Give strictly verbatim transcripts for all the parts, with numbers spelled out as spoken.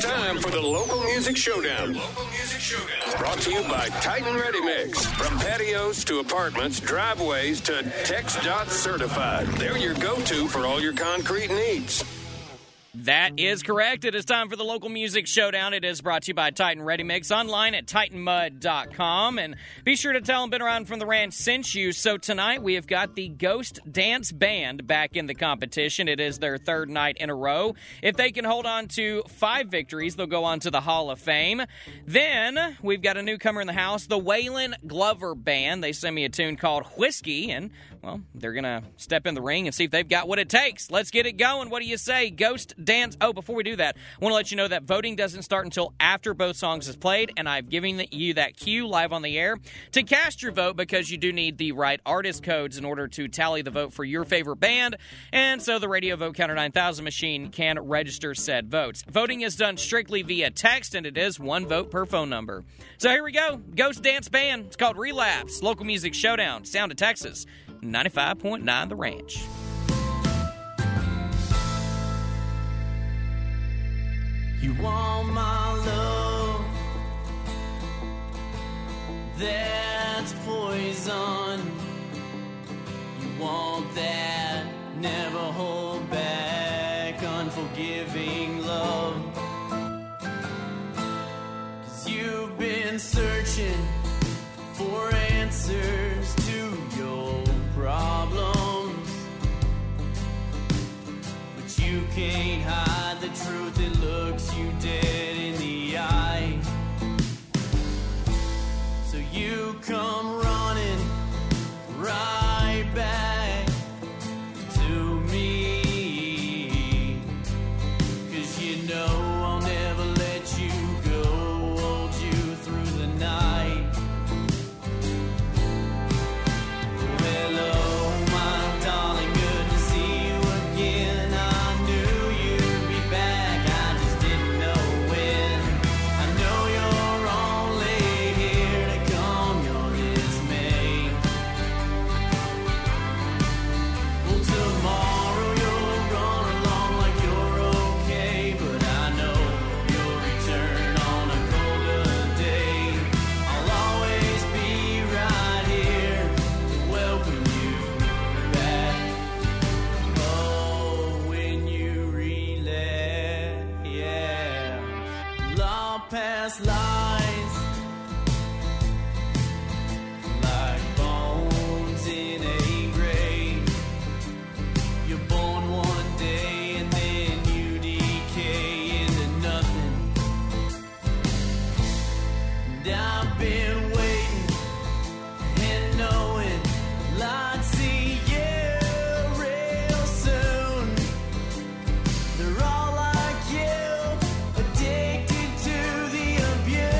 time for the Local Music Showdown. Local Music Showdown. Brought to you by Titan Ready Mix. From patios to apartments, driveways to TxDOT certified. They're your go-to for all your concrete needs. That is correct. It is time for the Local Music Showdown. It is brought to you by Titan Ready Mix, online at titan mud dot com. And be sure to tell them Been Around from the Ranch sent you. So tonight we have got the Ghost Dance Band back in the competition. It is their third night in a row. If they can hold on to five victories, they'll go on to the Hall of Fame. Then we've got a newcomer in the house, the Waylon Glover Band. They sent me a tune called Whiskey, and, well, they're going to step in the ring and see if they've got what it takes. Let's get it going. What do you say, Ghost Dance? Oh, before we do that, I want to let you know that voting doesn't start until after both songs is played, and I've given you that cue live on the air to cast your vote because you do need the right artist codes in order to tally the vote for your favorite band, and so the Radio Vote Counter nine thousand machine can register said votes. Voting is done strictly via text, and it is one vote per phone number. So here we go. Ghost Dance Band. It's called Relapse. Local Music Showdown. Sound of Texas. ninety-five point nine The Ranch. You want my love, that's poison. You want that never hold back, unforgiving love. 'Cause you've been searching for answers to your problems, but you can't hide the truth. It looks you dead in the eye. So you come running right back to me, 'cause you know I'll never let you go, hold you through the night. Hello, my darling, good to see you again. I knew you'd be back, I just didn't know when. I know you're only here to calm your dismay. Well, tomorrow you'll run along like you're okay, but I know you'll return on a colder day. I'll always be right here to welcome you back. Oh, when you relapse, yeah. Law past lies like bones in a grave. You're born one day and then you decay into nothing. And I've been waiting and knowing I'd see you real soon. They're all like you, addicted to the abuse.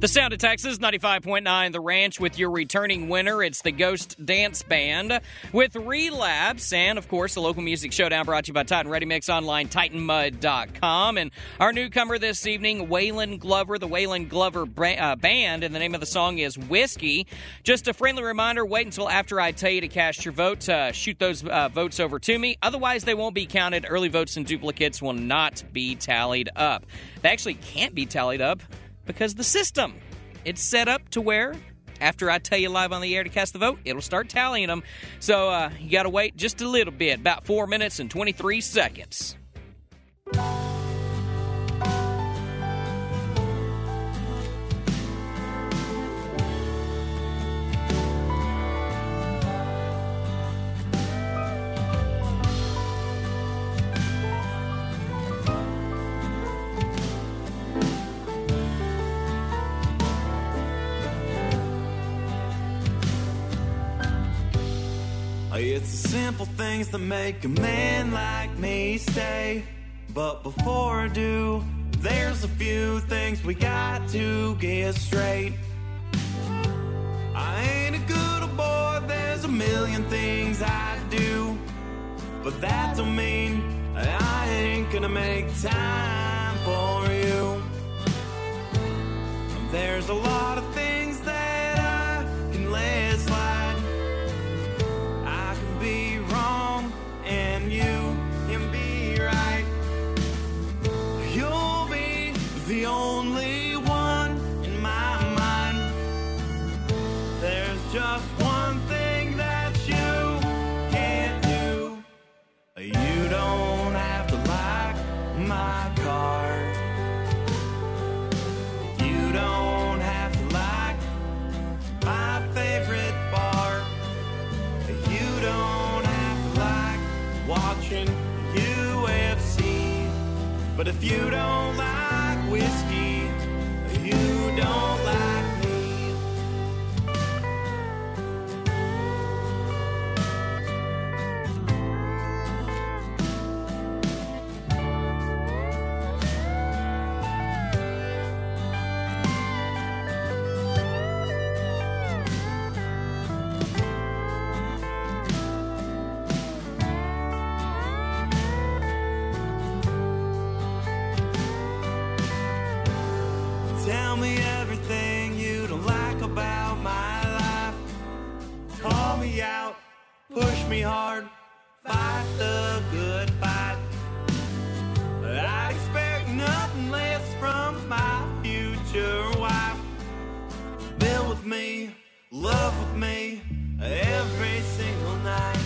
The sound of Texas, ninety-five point nine The Ranch with your returning winner. It's the Ghost Dance Band with Relapse. And, of course, the local music showdown brought to you by Titan Ready Mix online, Titan Mud dot com. And our newcomer this evening, Waylon Glover, the Waylon Glover ba- uh, Band. And the name of the song is Whiskey. Just a friendly reminder, wait until after I tell you to cast your vote. Uh, shoot those uh, votes over to me. Otherwise, they won't be counted. Early votes and duplicates will not be tallied up. They actually can't be tallied up because the system, it's set up to where after I tell you live on the air to cast the vote, it'll start tallying them. So uh, you got to wait just a little bit, about four minutes and twenty-three seconds. It's the simple things that make a man like me stay. But before I do, there's a few things we got to get straight. I ain't a good old boy, there's a million things I do. But that don't mean I ain't gonna make time for you. There's a lot of things that I can let slide. Be wrong and you can be right. You'll be the only one in my mind. There's just one thing that you can't do. You don't have to like my car. You don't have to like my favorite bar. You don't have to like watching U F C. But if you don't like whiskey, you don't like me. Tell me everything you don't like about my life. Call me out, push me hard, fight the good fight. I'd expect nothing less from my future wife. Build with me, love with me, every single night.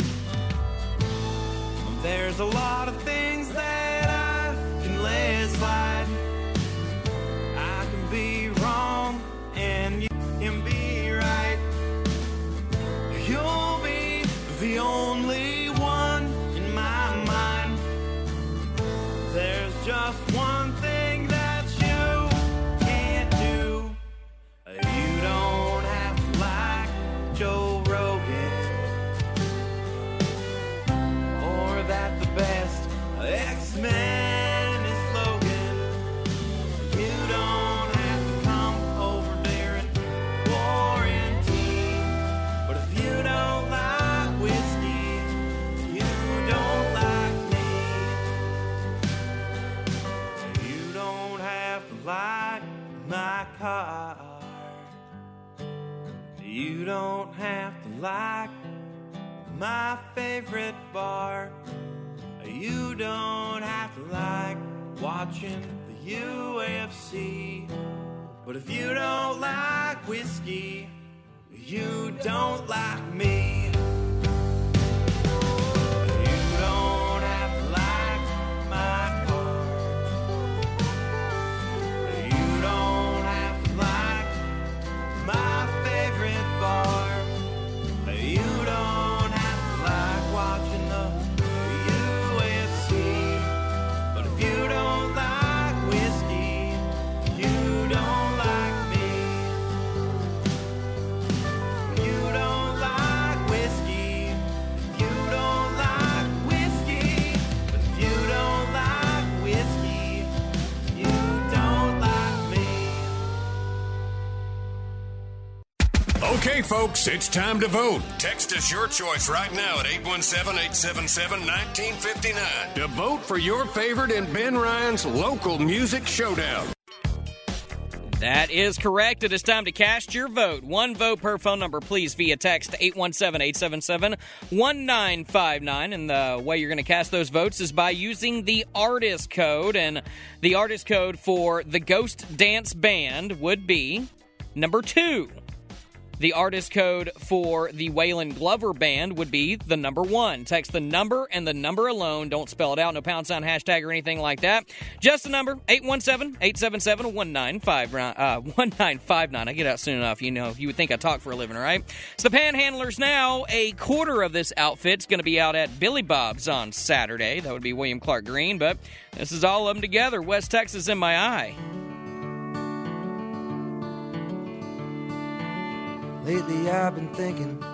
There's a lot of things that I can let slide. I can be wrong and you can be right. You'll be the only one in my mind. There's just one thing that you can't do. You don't have to like Joe Rogan, or that the best X-Men is Logan. You don't have to come over during quarantine. But if you don't like whiskey, you don't like me. You don't have to like my car. You don't have to like my favorite bar. You don't have to like watching the U F C. But if you don't like whiskey, you don't like me. You don't have to like my car. You don't have to like my favorite bar. You don't have to like watching the U F C. But if you don't like whiskey, you don't like me. You don't like Okay, folks, it's time to vote. Text us your choice right now at eight one seven, eight seven seven, one nine five nine to vote for your favorite in Ben Ryan's Local Music Showdown. That is correct. It is time to cast your vote. One vote per phone number, please, via text to eight one seven, eight seven seven, one nine five nine. And the way you're going to cast those votes is by using the artist code. And the artist code for the Ghost Dance Band would be number two. The artist code for the Waylon Glover Band would be the number one. Text the number and the number alone. Don't spell it out. No pound sign, hashtag, or anything like that. Just the number, eight one seven, eight seven seven, one nine five nine. I get out soon enough. You know, you would think I talk for a living, right? So the Panhandlers now, a quarter of this outfit's going to be out at Billy Bob's on Saturday. That would be William Clark Green, but this is all of them together. West Texas in my eye. Lately I've been thinking